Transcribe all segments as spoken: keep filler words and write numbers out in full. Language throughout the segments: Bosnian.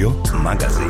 Radio Magazin.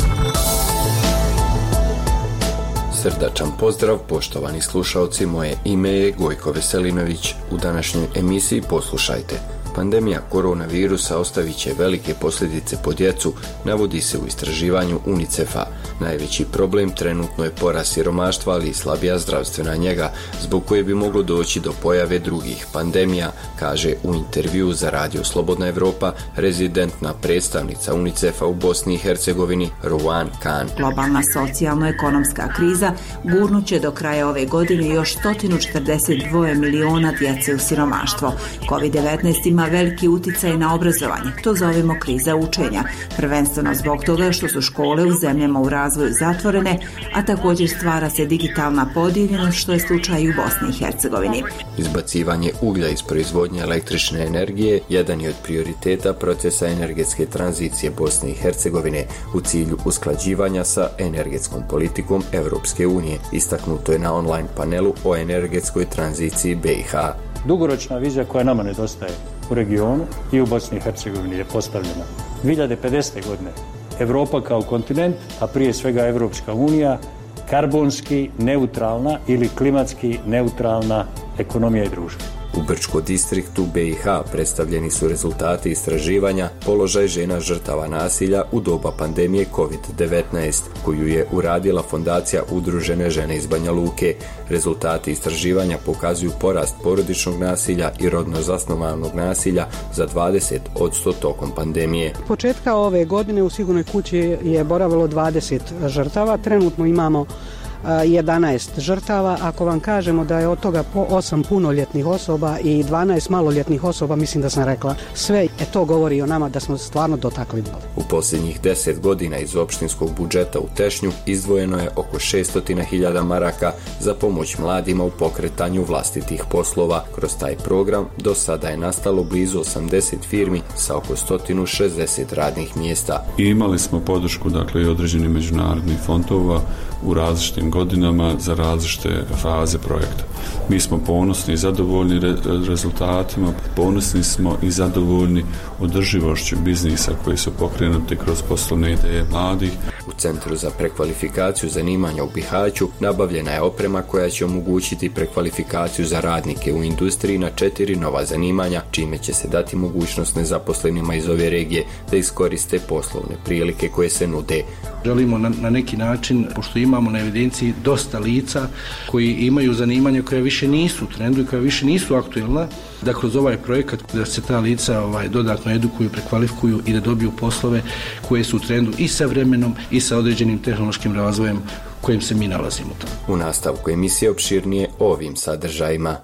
Srdačan pozdrav, poštovani slušalci, moje ime je Gojko Veselinović. U današnjoj emisiji poslušajte. Pandemija koronavirusa ostavit će velike posljedice po djecu, navodi se u istraživanju UNICEF-a. Najveći problem trenutno je porast siromaštva, ali i slabija zdravstvena njega, zbog koje bi moglo doći do pojave drugih pandemija, kaže u intervjuu za Radio Slobodna Evropa rezidentna predstavnica UNICEF-a u Bosni i Hercegovini Ruwan Khan. Globalna socijalno-ekonomska kriza gurnuće do kraja ove godine još sto četrdeset dva miliona djece u siromaštvo. kovid devetnaest ima veliki uticaj na obrazovanje, to zovemo kriza učenja, prvenstveno zbog toga što su škole u zemljama u razvoju zatvorene, a također stvara se digitalna podijeljenost, što je slučaj u Bosni i Hercegovini. Izbacivanje uglja iz proizvodnje električne energije jedan je od prioriteta procesa energetske tranzicije Bosne i Hercegovine u cilju usklađivanja sa energetskom politikom Europske unije, istaknuto je na online panelu o energetskoj tranziciji B i H. Dugoročna vizija koja nama nedostaje u regionu i u Bosni i Hercegovini je postavljena dvije hiljade pedesete. godine. Europa kao kontinent, a prije svega Europska unija, karbonski neutralna ili klimatski neutralna ekonomija i društvo. U Brčko distriktu B i H predstavljeni su rezultati istraživanja položaj žena žrtava nasilja u doba pandemije kovid devetnaest, koju je uradila Fondacija Udružene žene iz Banja Luke. Rezultati istraživanja pokazuju porast porodičnog nasilja i rodno zasnovanog nasilja za dvadeset posto tokom pandemije. Početka ove godine u Sigurnoj kući je boravilo dvadeset žrtava, trenutno imamo jedanaest žrtava. Ako vam kažemo da je od toga po osam punoljetnih osoba i dvanaest maloljetnih osoba, mislim da sam rekla sve, e to govori o nama da smo stvarno dotakli dno. U posljednjih deset godina iz opštinskog budžeta u Tešnju izdvojeno je oko šesto hiljada maraka za pomoć mladima u pokretanju vlastitih poslova. Kroz taj program do sada je nastalo blizu osamdeset firmi sa oko sto šezdeset radnih mjesta. I imali smo podršku, dakle, i određenih međunarodnih fondova u različitim godinama za različite faze projekta. Mi smo ponosni i zadovoljni re- rezultatima, ponosni smo i zadovoljni održivošću biznisa koji su pokrenuti kroz poslovne ideje mladih. U Centru za prekvalifikaciju zanimanja u Bihaću nabavljena je oprema koja će omogućiti prekvalifikaciju za radnike u industriji na četiri nova zanimanja, čime će se dati mogućnost nezaposlenima iz ove regije da iskoriste poslovne prilike koje se nude. Želimo na, na neki način, pošto imamo na evidenciji dosta lica koji imaju zanimanja koja više nisu u trendu i koja više nisu aktuelna, da kroz ovaj projekat da se ta lica ovaj, dodatno edukuju, prekvalifikuju i da dobiju poslove koje su u trendu i sa vremenom i sa određenim tehnološkim razvojem kojim se mi nalazimo tamo. U nastavku emisije opširnije ovim sadržajima.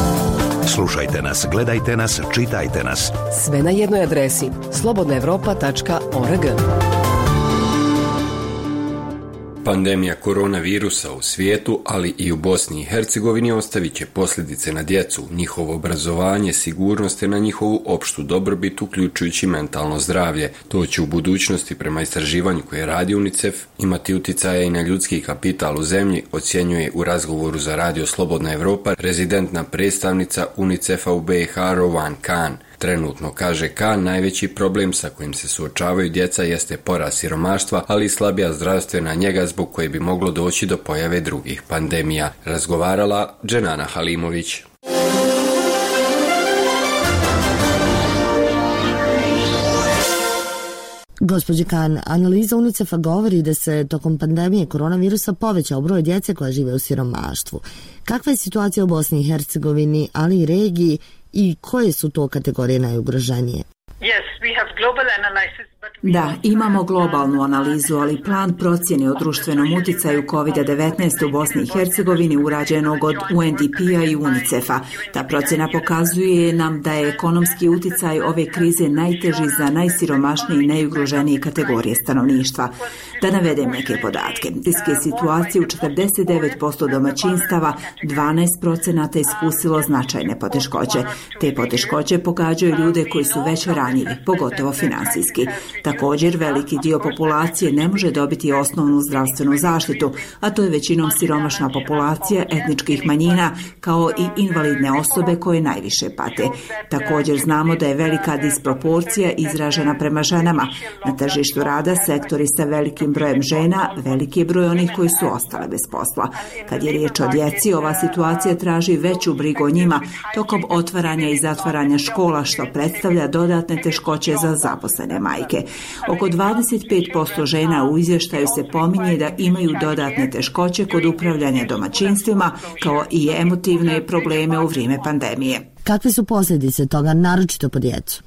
Slušajte nas, gledajte nas, čitajte nas. Sve na jednoj adresi slobodna evropa tačka org. Pandemija koronavirusa u svijetu, ali i u Bosni i Hercegovini ostavit će posljedice na djecu, njihovo obrazovanje, sigurnost i na njihovu opštu dobrobit, uključujući mentalno zdravlje. To će u budućnosti, prema istraživanju koje radi UNICEF, imati utjecaja i na ljudski kapital u zemlji, ocjenjuje u razgovoru za Radio Slobodna Evropa rezidentna predstavnica UNICEF-a u B i H Ruwan Khan. Trenutno, kaže Khan, najveći problem sa kojim se suočavaju djeca jeste porast siromaštva, ali i slabija zdravstvena njega zbog koje bi moglo doći do pojave drugih pandemija. Razgovarala Dženana Halimović. Gospođi Khan, analiza UNICEF-a govori da se tokom pandemije koronavirusa povećao broj djece koja žive u siromaštvu. Kakva je situacija u Bosni i Hercegovini, ali i regiji, i koje su to kategorije najugroženije? Da, imamo globalnu analizu, ali plan procjene o društvenom uticaju kovid devetnaest u Bosni i Hercegovini urađenog od U N D P-a i UNICEF-a. Ta procjena pokazuje nam da je ekonomski uticaj ove krize najteži za najsiromašnije i najugroženije kategorije stanovništva. Da navedem neke podatke. Tiske situacije u četrdeset devet posto domaćinstava, dvanaest procenata iskusilo značajne poteškoće. Te poteškoće pogađaju ljude koji su već ranjivi, pogotovo finansijski. Također, veliki dio populacije ne može dobiti osnovnu zdravstvenu zaštitu, a to je većinom siromašna populacija etničkih manjina, kao i invalidne osobe koje najviše pate. Također znamo da je velika disproporcija izražena prema ženama. Na tržištu rada sektori sa velikim brojem žena, veliki je broj onih koji su ostale bez posla. Kad je riječ o djeci, ova situacija traži veću brigu o njima tokom otvaranja i zatvaranja škola, što predstavlja dodatne teškoće za zaposlene majke. Oko dvadeset pet posto žena u izvještaju se pominje da imaju dodatne teškoće kod upravljanja domaćinstvima, kao i emotivne probleme u vrijeme pandemije. Kakve su posljedice toga, naročito po djecu?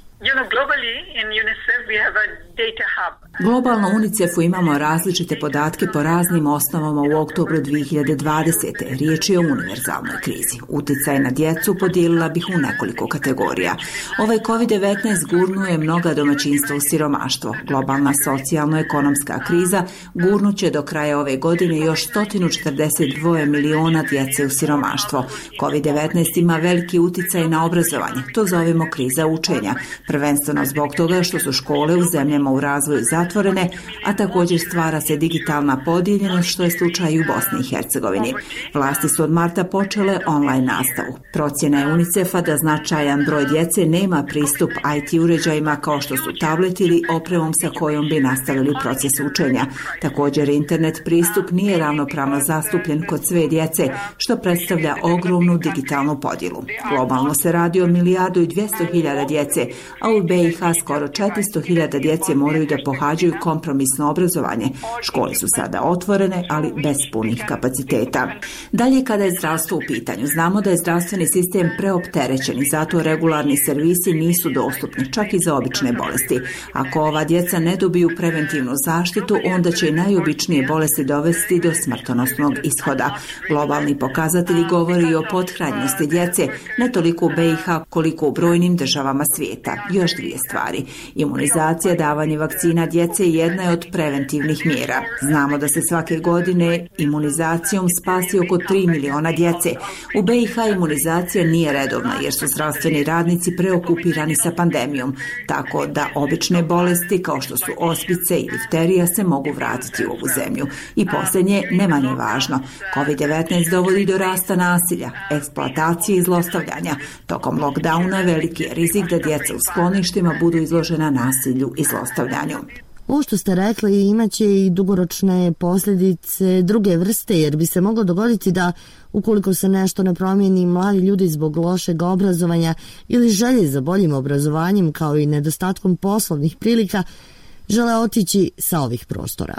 Globalno u UNICEF-u imamo različite podatke po raznim osnovama u oktobru dvije hiljade dvadesete. Riječ je o univerzalnoj krizi. Uticaj na djecu podijelila bih u nekoliko kategorija. Ovaj kovid devetnaest gurnuje mnoga domaćinstva u siromaštvo. Globalna socijalno-ekonomska kriza gurnuće do kraja ove godine još sto četrdeset dva miliona djece u siromaštvo. kovid devetnaest ima veliki uticaj na obrazovanje. To zovemo kriza učenja. Prvenstveno zbog toga što su škole u zemljama u razvoju zatvorene, a također stvara se digitalna podijeljenost, što je slučaj u Bosni i Hercegovini. Vlasti su od marta počele online nastavu. Procjena je UNICEF-a da značajan broj djece nema pristup I T uređajima kao što su tablet ili opremom sa kojom bi nastavili proces učenja. Također, internet pristup nije ravnopravno zastupljen kod sve djece, što predstavlja ogromnu digitalnu podjelu. Globalno se radi o milijardu i dvjesto hiljada djece, a u B i H skoro četiristo hiljada djece moraju da pohađaju kompromisno obrazovanje. Škole su sada otvorene, ali bez punih kapaciteta. Dalje, kada je zdravstvo u pitanju, znamo da je zdravstveni sistem preopterećen i zato regularni servisi nisu dostupni, čak i za obične bolesti. Ako ova djeca ne dobiju preventivnu zaštitu, onda će i najobičnije bolesti dovesti do smrtonosnog ishoda. Globalni pokazatelji govori o pothranjenosti djece, ne toliko u B i H koliko u brojnim državama svijeta. Još dvije stvari. Imunizacija, davanje vakcina djece jedna je od preventivnih mjera. Znamo da se svake godine imunizacijom spasi oko tri miliona djece. U B i H imunizacija nije redovna jer su zdravstveni radnici preokupirani sa pandemijom, tako da obične bolesti kao što su ospice i difterija se mogu vratiti u ovu zemlju. I posljednje, ne manje važno, kovid devetnaest dovodi do rasta nasilja, eksploatacije i zlostavljanja. Tokom lockdowna veliki je rizik da djeca u skloništima budu izložena nasilju i zlostavljanju. Ovo što ste rekli imaće i dugoročne posljedice druge vrste, jer bi se moglo dogoditi da ukoliko se nešto ne promijeni, mladi ljudi zbog lošeg obrazovanja ili želje za boljim obrazovanjem kao i nedostatkom poslovnih prilika žele otići sa ovih prostora.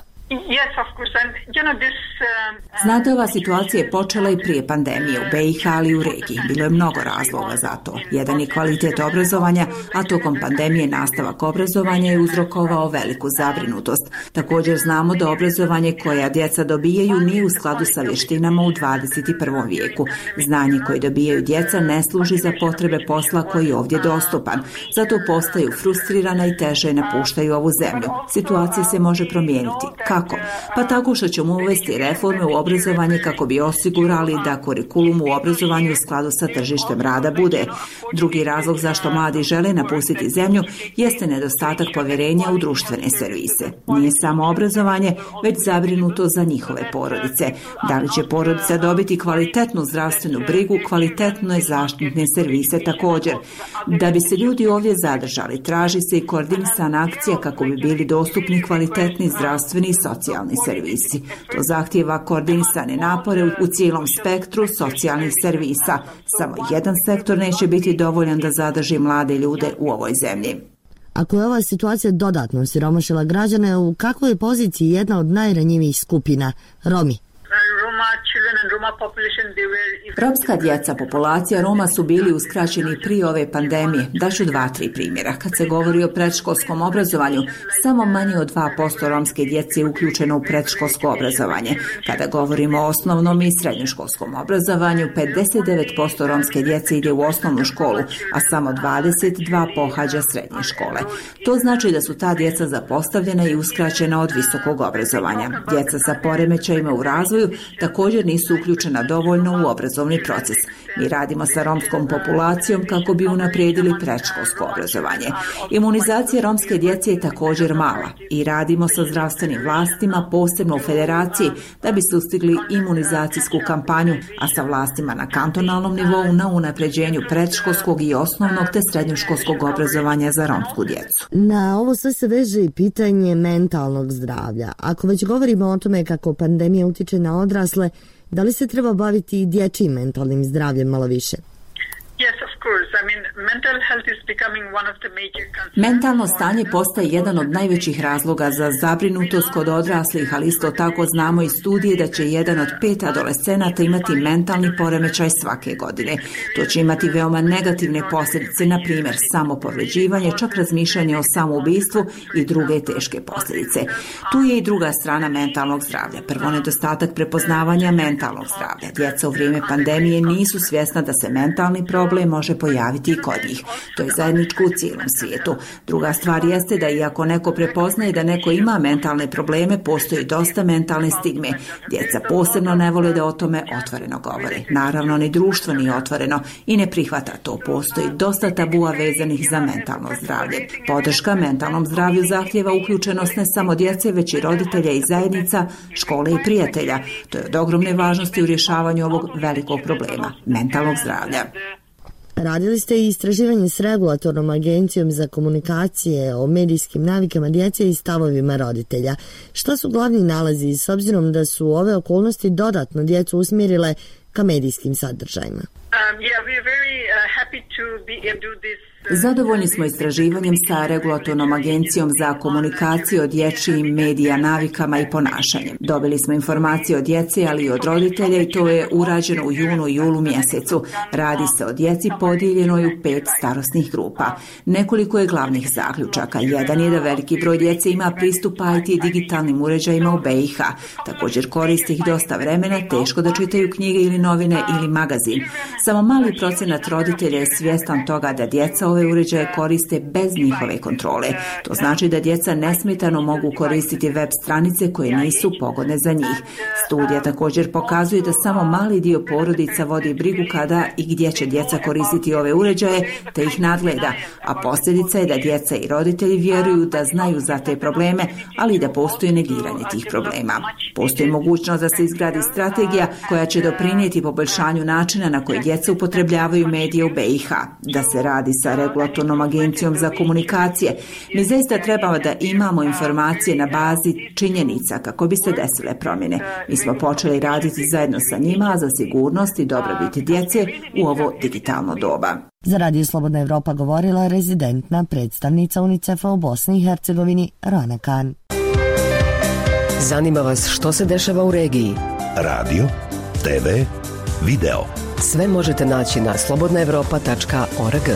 Znate, ova situacija je počela i prije pandemije u B i H, ali i u regiji. Bilo je mnogo razloga za to. Jedan je kvalitet obrazovanja, a tokom pandemije nastavak obrazovanja je uzrokovao veliku zabrinutost. Također znamo da obrazovanje koje djeca dobijaju nije u skladu sa vještinama u dvadeset prvom vijeku. Znanje koje dobijaju djeca ne služi za potrebe posla koji je ovdje dostupan. Zato postaju frustrirana i teže napuštaju ovu zemlju. Situacija se može promijeniti. Kako? Pa tako što ćemo uvesti reforme u obrazovanje kako bi osigurali da kurikulum u obrazovanju u skladu sa tržištem rada bude. Drugi razlog zašto mladi žele napustiti zemlju jeste nedostatak povjerenja u društvene servise. Nije samo obrazovanje, već zabrinuto za njihove porodice. Da li će porodica dobiti kvalitetnu zdravstvenu brigu, kvalitetne zaštitne servise također. Da bi se ljudi ovdje zadržali, traži se i koordinisana akcija kako bi bili dostupni kvalitetni zdravstveni i socijalni servisi. To zahtijeva koordinisane napore u cijelom spektru socijalnih servisa. Samo jedan sektor neće biti dovoljan da zadrži mlade ljude u ovoj zemlji. Ako je ova situacija dodatno osiromašila građane, u kakvoj je poziciji jedna od najranjivijih skupina, Romi? Romska djeca, populacija Roma su bili uskraćeni prije ove pandemije. Daću dva, tri primjera. Kad se govori o predškolskom obrazovanju, samo manje od dva posto romske djece je uključeno u predškolsko obrazovanje. Kada govorimo o osnovnom i srednjoškolskom obrazovanju, pedeset devet posto romske djece ide u osnovnu školu, a samo dvadeset dva pohađa srednje škole. To znači da su ta djeca zapostavljena i uskraćena od visokog obrazovanja. Djeca sa poremećajima u razvoju također nisu uključena dovoljno u obrazovni proces. Mi radimo sa romskom populacijom kako bi unaprijedili predškolsko obrazovanje. Imunizacija romske djece je također mala i radimo sa zdravstvenim vlastima, posebno u federaciji, da bi sustigli imunizacijsku kampanju, a sa vlastima na kantonalnom nivou na unapređenju predškolskog i osnovnog te srednjoškolskog obrazovanja za romsku djecu. Na ovo sve se veže i pitanje mentalnog zdravlja. Ako već govorimo o tome kako pandemija utiče na odrasle, da li se treba baviti i dječjim mentalnim zdravljem malo više? Mentalno stanje postaje jedan od najvećih razloga za zabrinutost kod odraslih, ali isto tako znamo iz studije da će jedan od pet adolescenata imati mentalni poremećaj svake godine. To će imati veoma negativne posljedice, na primjer samopovređivanje, čak razmišljanje o samoubistvu i druge teške posljedice. Tu je i druga strana mentalnog zdravlja. Prvo, nedostatak prepoznavanja mentalnog zdravlja. Djeca u vrijeme pandemije nisu svjesna da se mentalni problem može pojaviti i kod njih. To je zajedničko u cijelom svijetu. Druga stvar jeste da iako neko prepoznaje da neko ima mentalne probleme, postoji dosta mentalne stigme. Djeca posebno ne vole da o tome otvoreno govore. Naravno, ni društvo nije otvoreno i ne prihvata to. Postoji dosta tabua vezanih za mentalno zdravlje. Podrška mentalnom zdravlju zahtijeva uključenost ne samo djece, već i roditelja i zajednica, škole i prijatelja. To je od ogromne važnosti u rješavanju ovog velikog problema, mentalnog zdravlja. Radili ste i istraživanje s regulatornom agencijom za komunikacije o medijskim navikama djece i stavovima roditelja. Šta su glavni nalazi s obzirom da su ove okolnosti dodatno djecu usmjerile ka medijskim sadržajima? Um, yeah, we are very uh, happy to be able to do this. Zadovoljni smo istraživanjem sa regulatornom agencijom za komunikaciju o dječjim medija navikama i ponašanjem. Dobili smo informacije od djece, ali i od roditelja i to je urađeno u junu i julu mjesecu. Radi se o djeci podijeljenoj u pet starosnih grupa. Nekoliko je glavnih zaključaka. Jedan je da veliki broj djece ima pristup I T digitalnim uređajima u B i H. Također koristi ih dosta vremena, teško da čitaju knjige ili novine ili magazin. Samo mali procenat roditelja je svjestan toga da djeca ove uređaje koriste bez njihove kontrole. To znači da djeca nesmetano mogu koristiti web stranice koje nisu pogodne za njih. Studija također pokazuje da samo mali dio porodica vodi brigu kada i gdje će djeca koristiti ove uređaje, te ih nadgleda, a posljedica je da djeca i roditelji vjeruju da znaju za te probleme, ali i da postoji negiranje tih problema. Postoji mogućnost da se izgradi strategija koja će doprinijeti poboljšanju načina na koji djeca upotrebljavaju medije u B i H, da se radi sa regulatornom agencijom za komunikacije. Mi zaista trebamo da imamo informacije na bazi činjenica kako bi se desile promjene. Mi smo počeli raditi zajedno sa njima za sigurnost i dobrobit djece u ovo digitalno doba. Za Radio Slobodna Evropa govorila je rezidentna predstavnica UNICEF-a u Bosni i Hercegovini Rana Khan. Zanima vas što se dešava u regiji? Radio, T V, video. Sve možete naći na slobodna evropa tačka org.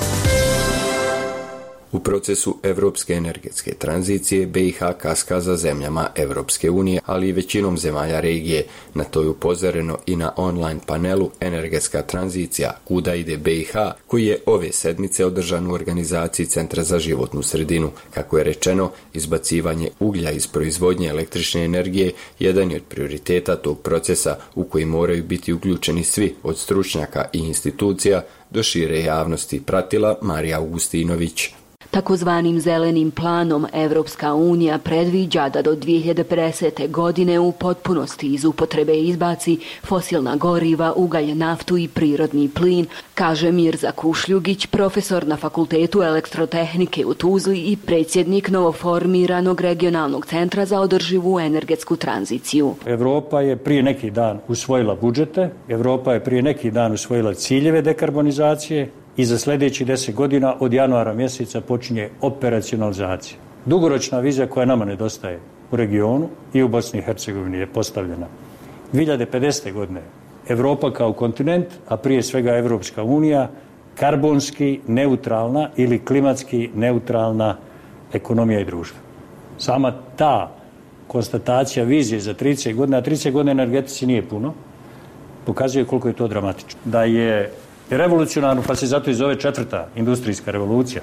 U procesu evropske energetske tranzicije B i H kaska za zemljama Evropske unije, ali i većinom zemalja regije. Na to je upozoreno i na online panelu Energetska tranzicija, kuda ide B i H, koji je ove sedmice održan u organizaciji Centra za životnu sredinu. Kako je rečeno, izbacivanje uglja iz proizvodnje električne energije jedan je od prioriteta tog procesa u koji moraju biti uključeni svi, od stručnjaka i institucija do šire javnosti, pratila Marija Augustinović. Takozvanim zelenim planom Evropska unija predviđa da do dvije hiljade pedesete. godine u potpunosti iz upotrebe izbaci fosilna goriva, ugalj, naftu i prirodni plin, kaže Mirza Kušljugić, profesor na Fakultetu elektrotehnike u Tuzli i predsjednik novoformiranog regionalnog centra za održivu energetsku tranziciju. Evropa je prije neki dan usvojila budžete, Evropa je prije neki dan usvojila ciljeve dekarbonizacije, i za sljedećih deset godina od januara mjeseca počinje operacionalizacija. Dugoročna vizija koja nama nedostaje u regionu i u Bosni i Hercegovini je postavljena. dvije hiljade pedesete. godine Evropa kao kontinent, a prije svega Evropska unija, karbonski neutralna ili klimatski neutralna ekonomija i društvo. Sama ta konstatacija vizije za trideset godina, a trideset godina energetici nije puno, pokazuje koliko je to dramatično. Da je revolucionarno, pa se zato i zove četvrta industrijska revolucija.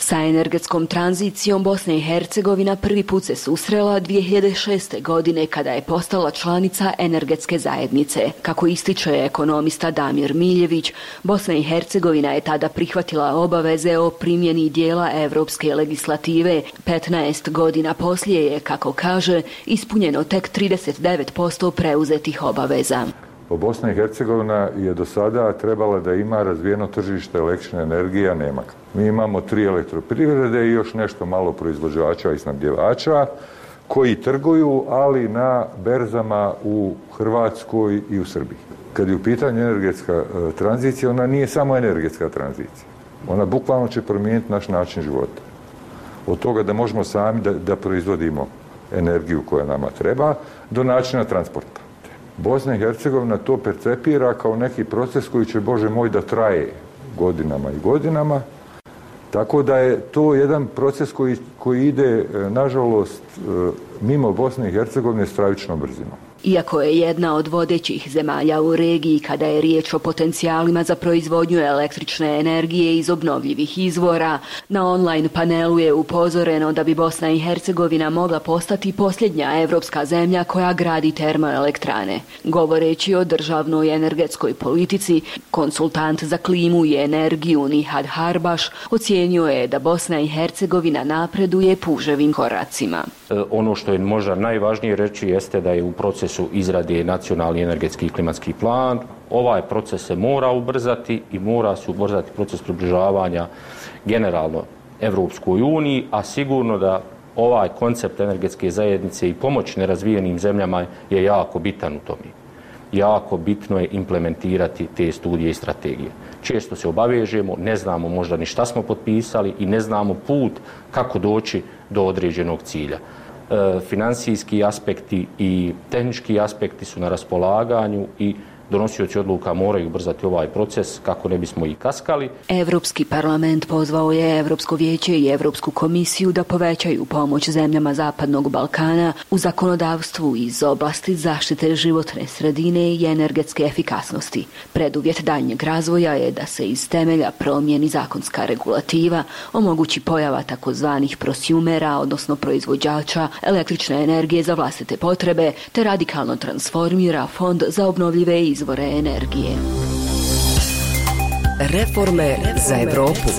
Sa energetskom tranzicijom Bosna i Hercegovina prvi put se susrela dvije hiljade šeste. godine kada je postala članica energetske zajednice. Kako ističe ekonomista Damir Miljević, Bosna i Hercegovina je tada prihvatila obaveze o primjeni dijela evropske legislative. petnaest godina poslije je, kako kaže, ispunjeno tek trideset devet posto preuzetih obaveza. Bosna i Hercegovina je do sada trebala da ima razvijeno tržište električne energije, a nema ga. Mi imamo tri elektroprivrede i još nešto malo proizvođača i snabdjevača koji trguju, ali na berzama u Hrvatskoj i u Srbiji. Kad je u pitanju energetska tranzicija, ona nije samo energetska tranzicija. Ona bukvalno će promijeniti naš način života. Od toga da možemo sami da, da proizvodimo energiju koja nama treba, do načina transporta. Bosna i Hercegovina to percepira kao neki proces koji će, Bože moj, da traje godinama i godinama. Tako da je to jedan proces koji, koji ide, nažalost, mimo Bosne i Hercegovine stravičnom brzinom. Iako je jedna od vodećih zemalja u regiji kada je riječ o potencijalima za proizvodnju električne energije iz obnovljivih izvora, na online panelu je upozoreno da bi Bosna i Hercegovina mogla postati posljednja evropska zemlja koja gradi termoelektrane. Govoreći o državnoj energetskoj politici, konsultant za klimu i energiju Nihad Harbaš ocijenio je da Bosna i Hercegovina napreduje puževim koracima. Ono što je možda najvažnije reći jeste da je u procesu izrade nacionalni energetski i klimatski plan. Ovaj proces se mora ubrzati i mora se ubrzati proces približavanja generalno Evropskoj uniji, a sigurno da ovaj koncept energetske zajednice i pomoć nerazvijenim zemljama je jako bitan u tome. Jako bitno je implementirati te studije i strategije. Često se obavežemo, ne znamo možda ni šta smo potpisali i ne znamo put kako doći do određenog cilja. E, financijski aspekti i tehnički aspekti su na raspolaganju i donosioci odluka moraju ubrzati ovaj proces kako ne bismo i kaskali. Evropski parlament pozvao je Evropsko vijeće i Evropsku komisiju da povećaju pomoć zemljama Zapadnog Balkana u zakonodavstvu iz oblasti zaštite životne sredine i energetske efikasnosti. Preduvjet daljnjeg razvoja je da se iz temelja promijeni zakonska regulativa, omogući pojava takozvanih prosumera, odnosno proizvođača električne energije za vlastite potrebe, te radikalno transformira fond za obnovljive izvore izvore energije. Reforme za Evropu.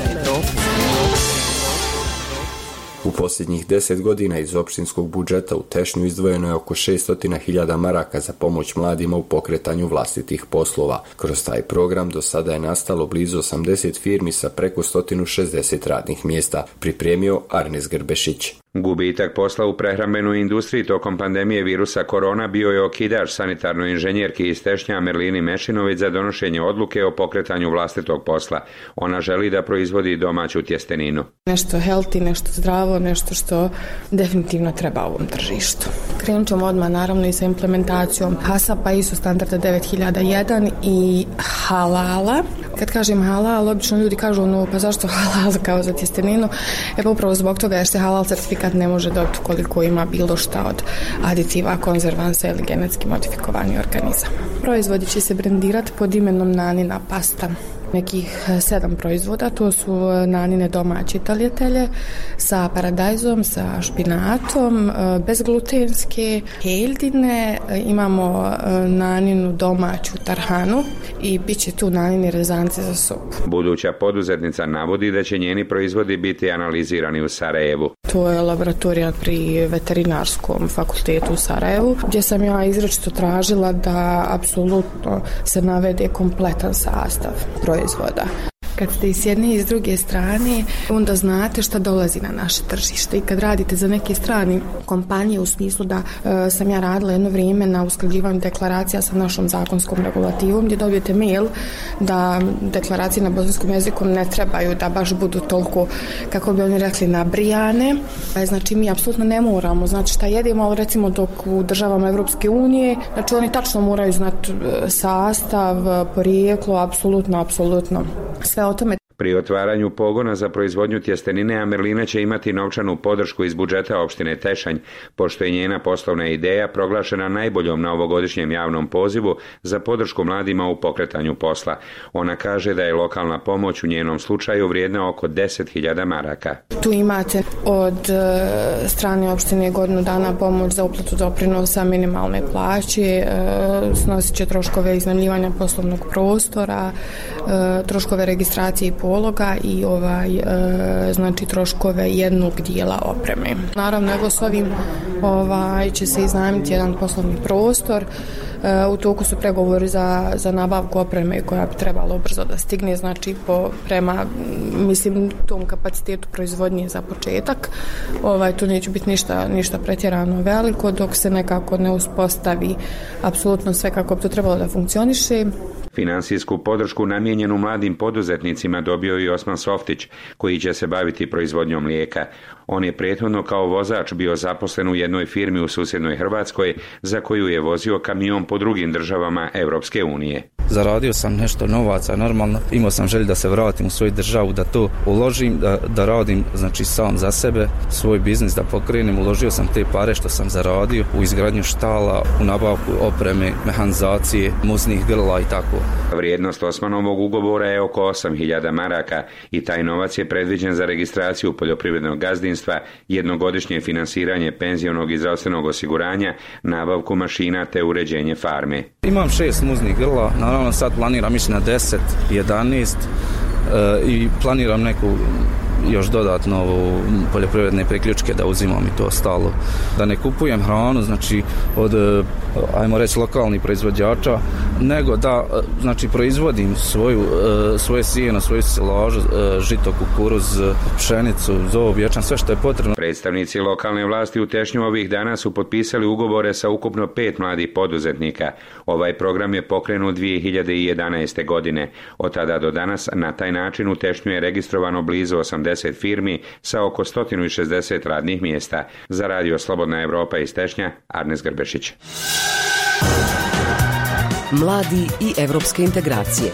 U posljednjih deset godina iz opštinskog budžeta u Tešnju izdvojeno je oko šesto hiljada maraka za pomoć mladima u pokretanju vlastitih poslova. Kroz taj program do sada je nastalo blizu osamdeset firmi sa preko sto šezdeset radnih mjesta, pripremio Arnes Grbešić. Gubitak posla u prehrambenoj industriji tokom pandemije virusa korona bio je okidač sanitarnoj inženjerki iz Tešnja Merlini Mešinović za donošenje odluke o pokretanju vlastitog posla. Ona želi da proizvodi domaću tjesteninu. Nešto healthy, nešto zdravo, nešto što definitivno treba ovom tržištu. Krenut ćemo odmah naravno i sa implementacijom HASAP-a, I S O standarda devet hiljada jedan i halala. Kad kažem halal, obično ljudi kažu no pa zašto halal kao za tjesteninu? E pa upravo zbog toga jer se halal certifikat ne može dobiti koliko ima bilo šta od aditiva, konzervansa ili genetski modifikovani organizam. Proizvodi će se brendirati pod imenom Nanina pasta. Nekih sedam proizvoda, to su nanine domaće tagliatelle sa paradajzom, sa špinatom, bezglutenske, heldine, imamo naninu domaću tarhanu i bit će tu nanini rezanci za supu. Buduća poduzetnica navodi da će njeni proizvodi biti analizirani u Sarajevu. To je laboratorija pri veterinarskom fakultetu u Sarajevu, gdje sam ja izričito tražila da apsolutno se navede kompletan sastav proizvoda. Kad ste i s jedne i s druge strane, onda znate šta dolazi na naše tržište. I kad radite za neke strane kompanije, u smislu da e, sam ja radila jedno vrijeme na usklađivanju deklaracija sa našom zakonskom regulativom, gdje dobijete mail da deklaracije na bosanskom jeziku ne trebaju da baš budu toliko, kako bi oni rekli, nabrijane. Znači mi apsolutno ne moramo znači šta jedemo, ali recimo dok u državama Evropske unije, znači oni tačno moraju znati sastav, porijeklo, apsolutno, apsolutno sve o tome. Pri otvaranju pogona za proizvodnju tjestenine Amerlina će imati novčanu podršku iz budžeta opštine Tešanj, pošto je njena poslovna ideja proglašena najboljom na ovogodišnjem javnom pozivu za podršku mladima u pokretanju posla. Ona kaže da je lokalna pomoć u njenom slučaju vrijedna oko deset hiljada maraka. Tu imate od strane opštine godinu dana pomoć za uplatu doprinosa minimalne plaće, snosit će troškove iznajmljivanja poslovnog prostora, troškove registracije i pologa i ovaj, znači troškove jednog dijela opreme. Naravno, evo s ovim ovaj, će se iznajmiti jedan poslovni prostor. U toku su pregovori za, za nabavku opreme koja bi trebalo brzo da stigne, znači po, prema mislim tom kapacitetu proizvodnje za početak. Ovaj, tu neće biti ništa, ništa pretjerano veliko dok se nekako ne uspostavi apsolutno sve kako bi to trebalo da funkcioniše. Finansijsku podršku namijenjenu mladim poduzetnicima dobio i Osman Softić, koji će se baviti proizvodnjom mlijeka. On je prethodno kao vozač bio zaposlen u jednoj firmi u susjednoj Hrvatskoj, za koju je vozio kamion po drugim državama Europske unije. Zaradio sam nešto novaca, normalno. Imao sam želju da se vratim u svoju državu, da to uložim, da, da radim znači sam za sebe, svoj biznis da pokrenem. Uložio sam te pare što sam zaradio u izgradnju štala, u nabavku opreme, mehanizacije, muznih grla i tako. Vrijednost Osmanovog ugovora je oko osam hiljada maraka i taj novac je predviđen za registraciju poljoprivrednog gazdinstva, jednogodišnje finansiranje penzionog i zdravstvenog osiguranja, nabavku mašina te uređenje farme. Imam šest muznih grla, naravno sad planiram ići na deset, jedanaest e, i planiram neku još dodatno poljoprivredne priključke da uzimam i to ostalo. Da ne kupujem hranu, znači od, ajmo reći, lokalnih proizvođača, nego da, znači, proizvodim svoju, svoje sijeno, svoju silažu, žito, kukuruz, pšenicu, zob, ječam, sve što je potrebno. Predstavnici lokalne vlasti u Tešnju ovih dana su potpisali ugovore sa ukupno pet mladih poduzetnika. Ovaj program je pokrenut dvije hiljade jedanaeste. godine. Od tada do danas na taj način u Tešnju je registrovano blizu osamdeset firmi sa oko sto šezdeset radnih mjesta. Za radio Slobodna Evropa iz Tešnja, Arnes Grbešić. Mladi i evropske integracije.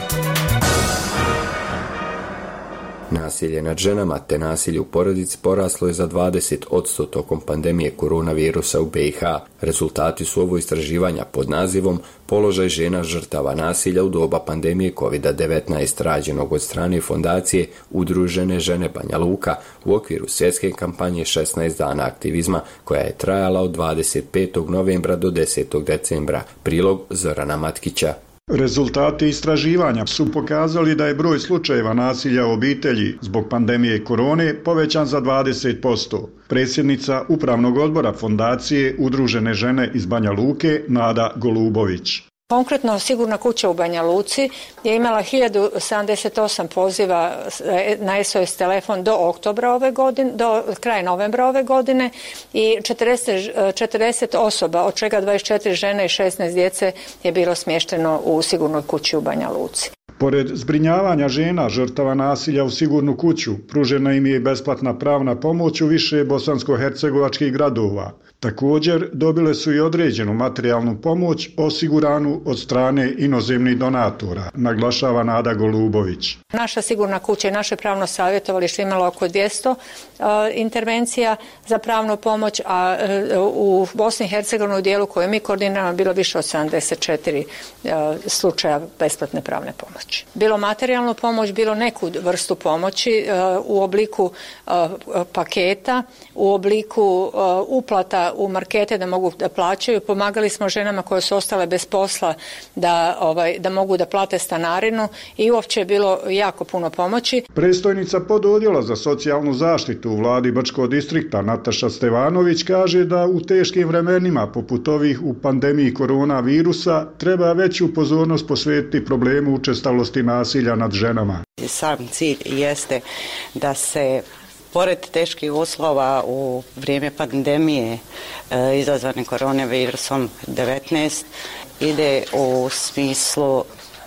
Nasilje nad ženama te nasilje u porodici poraslo je za dvadeset posto tokom pandemije koronavirusa u be i ha. Rezultati su ovo istraživanja pod nazivom Položaj žena žrtava nasilja u doba pandemije kovid devetnaest rađenog od strane fondacije Udružene žene Banja Luka u okviru svjetske kampanje šesnaest dana aktivizma koja je trajala od dvadeset petog novembra do desetog decembra. Prilog Zorana Matkića. Rezultati istraživanja su pokazali da je broj slučajeva nasilja u obitelji zbog pandemije korone povećan za dvadeset posto. Predsjednica Upravnog odbora fondacije Udružene žene iz Banja Luke, Nada Golubović. Konkretno, Sigurna kuća u Banja Luci je imala hiljadu sedamdeset osam poziva na es o es telefon do oktobra ove godine, do kraja novembra ove godine i četrdeset, četrdeset osoba, od čega dvadeset četiri žene i šesnaest djece je bilo smješteno u Sigurnoj kući u Banja Luci. Pored zbrinjavanja žena žrtava nasilja u Sigurnu kuću, pružena im je besplatna pravna pomoć u više bosansko-hercegovačkih gradova. Također dobile su i određenu materijalnu pomoć osiguranu od strane inozemnih donatora, naglašava Nada Golubović. Naša Sigurna kuća i naše pravno savjetovalište imalo oko dvjesto uh, intervencija za pravnu pomoć, a uh, u Bosni i Hercegovini u dijelu koju mi koordiniramo bilo više od sedamdeset četiri uh, slučaja besplatne pravne pomoći. Bilo materijalnu pomoć, bilo neku vrstu pomoći uh, u obliku uh, paketa, u obliku uh, uplata u markete da mogu da plaćaju. Pomagali smo ženama koje su ostale bez posla da, ovaj, da mogu da plate stanarinu i uopće je bilo jako puno pomoći. Predstojnica pododjela za socijalnu zaštitu u vladi Brčkog distrikta Nataša Stevanović kaže da u teškim vremenima poput ovih u pandemiji koronavirusa treba veću pozornost posvetiti problemu učestalosti nasilja nad ženama. Sam cilj jeste da se pored teških uslova u vrijeme pandemije e, izazvane koronavirusom devetnaest ide u smislu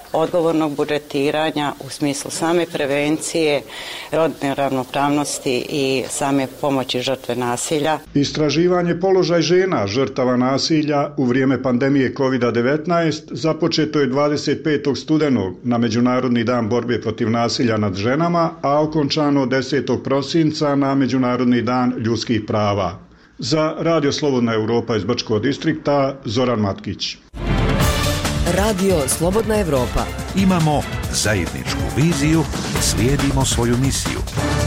odgovornog budžetiranja u smislu same prevencije, rodne ravnopravnosti i same pomoći žrtve nasilja. Istraživanje položaj žena žrtava nasilja u vrijeme pandemije kovid devetnaest započeto je dvadeset petog studenog na Međunarodni dan borbe protiv nasilja nad ženama, a okončano desetog prosinca na Međunarodni dan ljudskih prava. Za Radio Slobodna Europa iz Brčkog distrikta, Zoran Matkić. Radio Slobodna Europa. Imamo zajedničku viziju, slijedimo svoju misiju.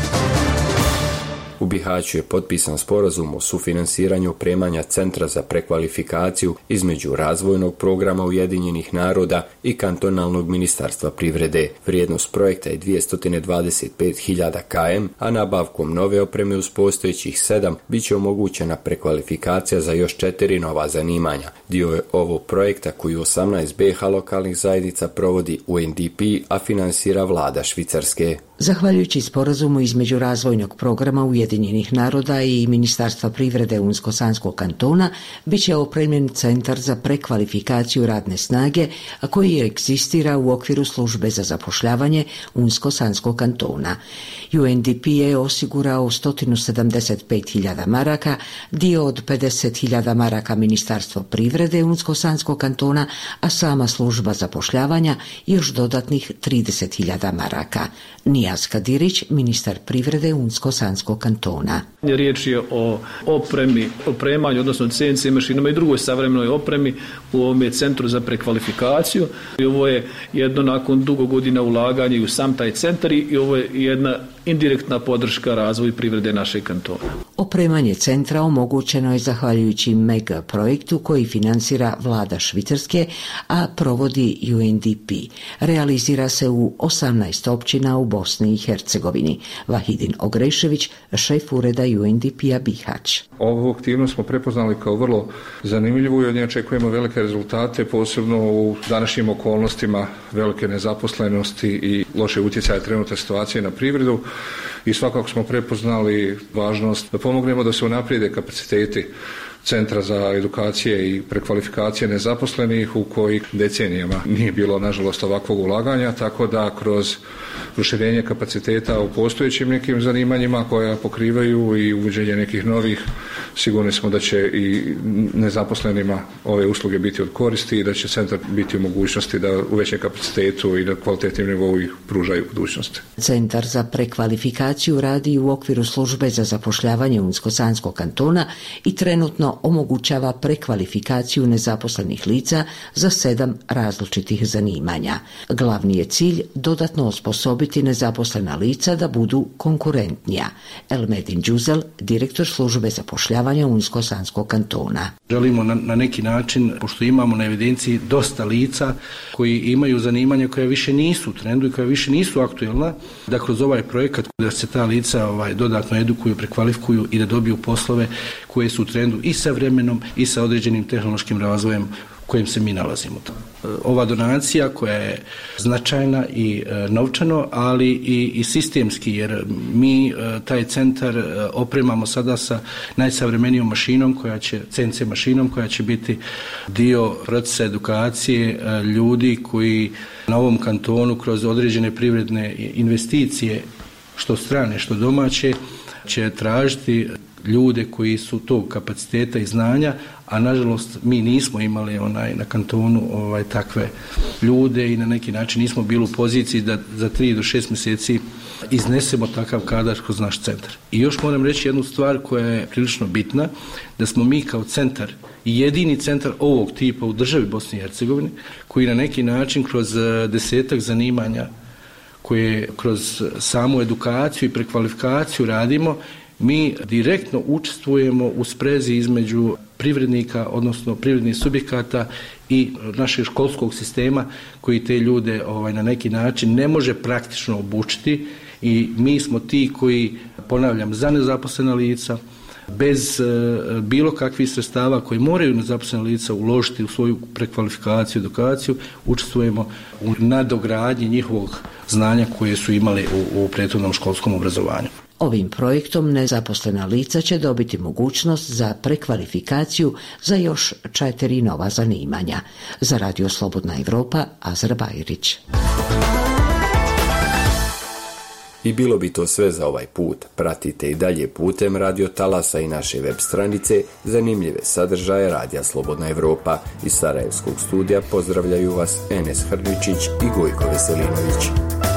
U Bihaću je potpisan sporazum o sufinansiranju opremanja Centra za prekvalifikaciju između razvojnog programa Ujedinjenih naroda i kantonalnog ministarstva privrede. Vrijednost projekta je dvjesto dvadeset pet hiljada km, a nabavkom nove opreme uz postojećih sedam bit će omogućena prekvalifikacija za još četiri nova zanimanja. Dio je ovog projekta koji osamnaest B H lokalnih zajednica provodi U N D P, a finansira vlada Švicarske. Zahvaljujući sporazumu između razvojnog programa Ujedinjenih naroda i Ministarstva privrede Unsko-Sanskog kantona bit će opremljen centar za prekvalifikaciju radne snage, a koji egzistira u okviru službe za zapošljavanje Unsko-Sanskog kantona. U N D P je osigurao sto sedamdeset pet hiljada maraka, dio od pedeset hiljada maraka Ministarstva privrede Unsko-Sanskog kantona, a sama služba zapošljavanja još dodatnih trideset hiljada maraka. Nijaz Kadirić, ministar privrede Unsko-Sanskog kantona. Riječ je o opremi, opremanju, odnosno C N C mašinama i drugoj savremenoj opremi u ovom centru za prekvalifikaciju. I ovo je jedno nakon dugo godina ulaganja i u sam taj centar i ovo je jedna indirektna podrška razvoju privrede našeg kantona. Opremanje centra omogućeno je zahvaljujući mega projektu koji finansira vlada Švicarske, a provodi U N D P. Realizira se u osamnaest općina u Bosni i Hercegovini. Vahidin Ogrešević, šef ureda U N D P-a Bihać. Ovu aktivnost smo prepoznali kao vrlo zanimljivu i od nje očekujemo velike rezultate, posebno u današnjim okolnostima velike nezaposlenosti i loše utjecaje trenutne situacije na privredu. I svakako smo prepoznali važnost da pomognemo da se unaprijede kapaciteti Centra za edukacije i prekvalifikacije nezaposlenih u kojih decenijama nije bilo, nažalost, ovakvog ulaganja, tako da kroz proširenje kapaciteta u postojećim nekim zanimanjima koja pokrivaju i uvođenje nekih novih, sigurni smo da će i nezaposlenima ove usluge biti od koristi i da će centar biti u mogućnosti da u većem kapacitetu i na kvalitetnim nivou ih pružaju u budućnosti. Centar za prekvalifikaciju radi u okviru službe za zapošljavanje Unsko-Sanskog kantona i trenutno omogućava prekvalifikaciju nezaposlenih lica za sedam različitih zanimanja. Glavni je cilj dodatno osposobiti nezaposlena lica da budu konkurentnija. Elmedin Đuzel, direktor službe zapošljavanja Unsko-Sanskog kantona. Želimo na, na neki način, pošto imamo na evidenciji dosta lica koji imaju zanimanja koja više nisu u trendu i koja više nisu aktuelna, da kroz ovaj projekat da se ta lica ovaj, dodatno edukuju, prekvalifikuju i da dobiju poslove koje su u trendu i sa vremenom i sa određenim tehnološkim razvojem u kojem se mi nalazimo. Ova donacija koja je značajna i e, novčano, ali i, i sistemski, jer mi e, taj centar e, opremamo sada sa najsavremenijom mašinom, koja će, C N C mašinom, koja će biti dio procesa edukacije e, ljudi koji na ovom kantonu kroz određene privredne investicije, što strane, što domaće, će tražiti ljude koji su tog kapaciteta i znanja, a nažalost mi nismo imali onaj na kantonu ovaj takve ljude i na neki način nismo bili u poziciji da za tri do šest mjeseci iznesemo takav kadar kroz naš centar. I još moram reći jednu stvar koja je prilično bitna, da smo mi kao centar jedini centar ovog tipa u državi Bosne i Hercegovine koji na neki način kroz desetak zanimanja koje kroz samu edukaciju i prekvalifikaciju radimo, mi direktno učestvujemo u sprezi između privrednika, odnosno privrednih subjekata i našeg školskog sistema koji te ljude ovaj, na neki način ne može praktično obučiti i mi smo ti koji, ponavljam, za nezaposlena lica, bez e, bilo kakvih sredstava koji moraju nezaposlena lica uložiti u svoju prekvalifikaciju, edukaciju, učestvujemo u nadogradnji njihovog znanja koje su imali u, u prethodnom školskom obrazovanju. Ovim projektom nezaposlena lica će dobiti mogućnost za prekvalifikaciju za još četiri nova zanimanja. Za Radio Slobodna Evropa, Azra Bajrić. I bilo bi to sve za ovaj put. Pratite i dalje putem Radio Talasa i naše web stranice zanimljive sadržaje Radija Slobodna Evropa. Iz Sarajevskog studija pozdravljaju vas Enes Hrničić i Gojko Veselinović.